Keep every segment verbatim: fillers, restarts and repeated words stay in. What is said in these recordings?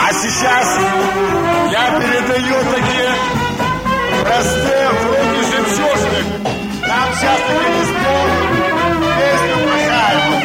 А сейчас я передаю такие простые в руки жемчужных. Нам сейчас таки не спорим, песню прощаем.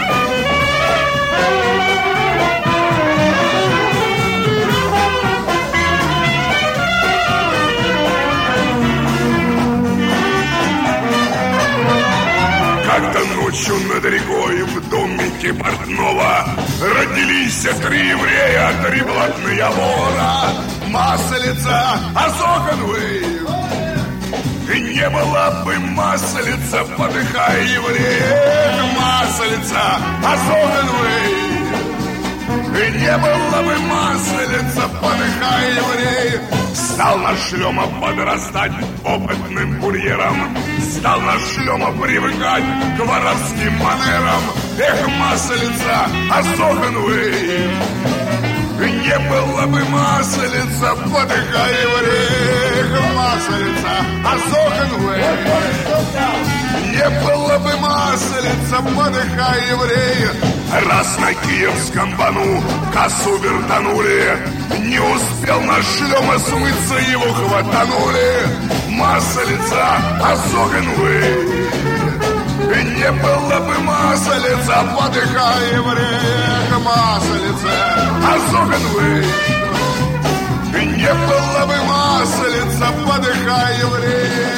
Как-то ночью над рекой в домике портного родились три еврея, три блатные вора. Маслица, Азоханвей. И не было бы маслица, подыхай, еврея. Маслица, Азоханвей. И не было бы маслица, подыхай, еврей. Стал наш Шлема подрастать опытным курьером. Стал наш Шлема привыкать к воровским манерам. Эх, маслица, Азоханвей. И не было бы маслица, подыхай, еврей. Эх, маслица, Азоханвей. Не было бы маслица, подыхай, еврей. Раз на Киевском бану кассу вертанули, не успел наш Шлема смыться, его хватанули. Маслица, Азоханвей. Не было бы маслица, подыхай, еврей. Маслица, Азоханвей. Не было бы маслица, подыхай, еврей.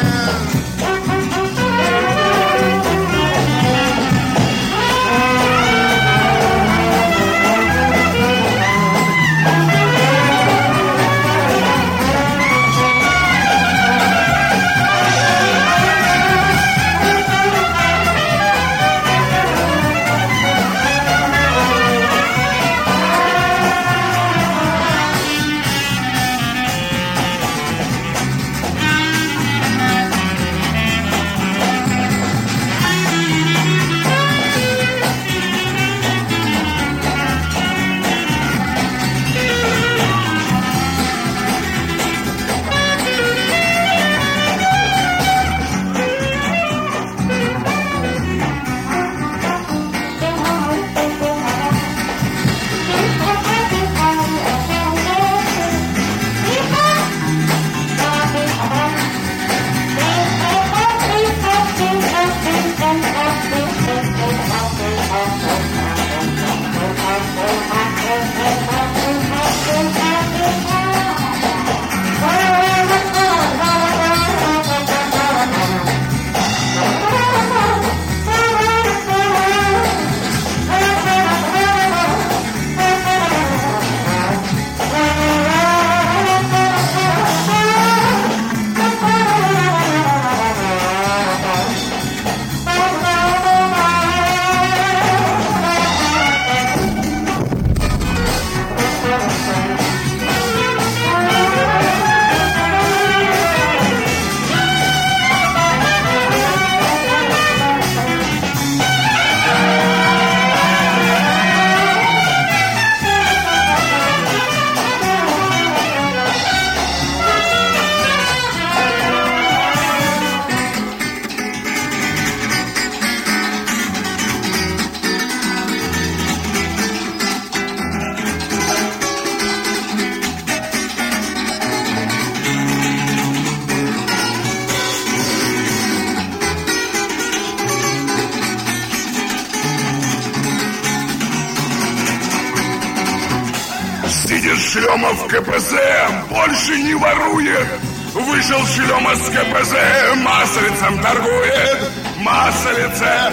Шлема в КПЗ больше не ворует. Вышел Шлема с КПЗ, маслицем торгует. Маслице,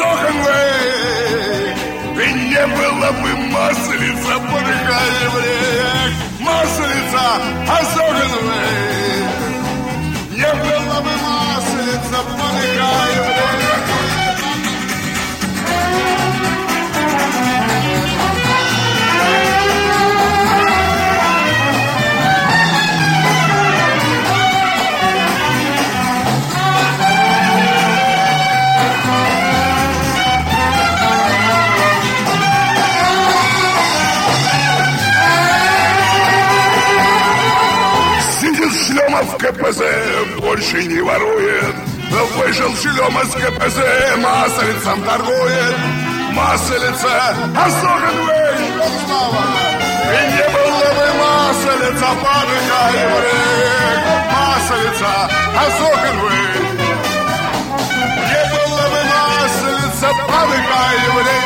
Азоханвей. И не было бы маслица, подыхай, еврей. Маслица, Азоханвей. Не было бы маслица, подыхай, еврей. Шлема в КПЗ больше не ворует. Вышел Шлема с КПЗ, маслицем торгует. Маслица, Азоханвей, и не было бы особен вы. Не было бы маслица, помыкай время.